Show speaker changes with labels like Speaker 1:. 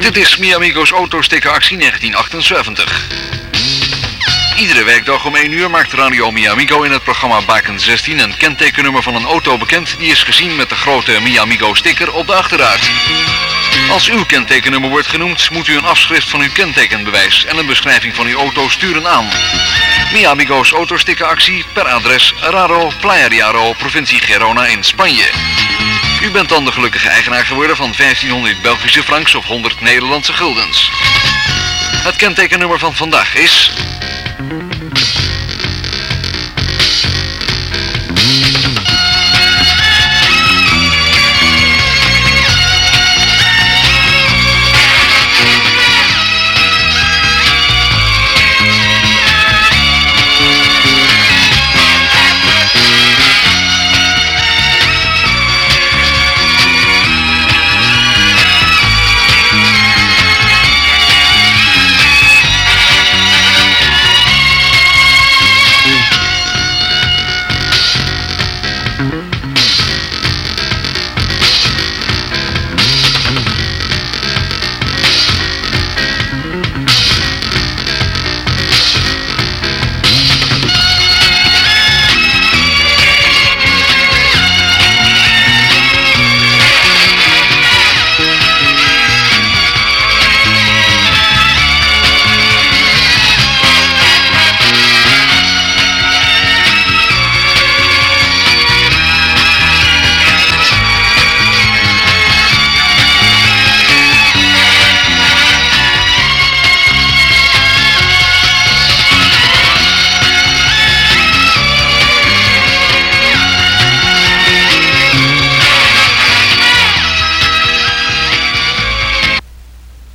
Speaker 1: Dit is Mi Amigo's autostickeractie 1978. Iedere werkdag om 1 uur maakt Radio Mi Amigo in het programma Baken 16 een kentekennummer van een auto bekend die is gezien met de grote Mi Amigo sticker op de achterruit. Als uw kentekennummer wordt genoemd, moet u een afschrift van uw kentekenbewijs en een beschrijving van uw auto sturen aan Mi Amigo's autostickeractie per adres Raro, Playa de Aro, provincie Gerona in Spanje. U bent dan de gelukkige eigenaar geworden van 1500 Belgische francs of 100 Nederlandse guldens. Het kentekennummer van vandaag is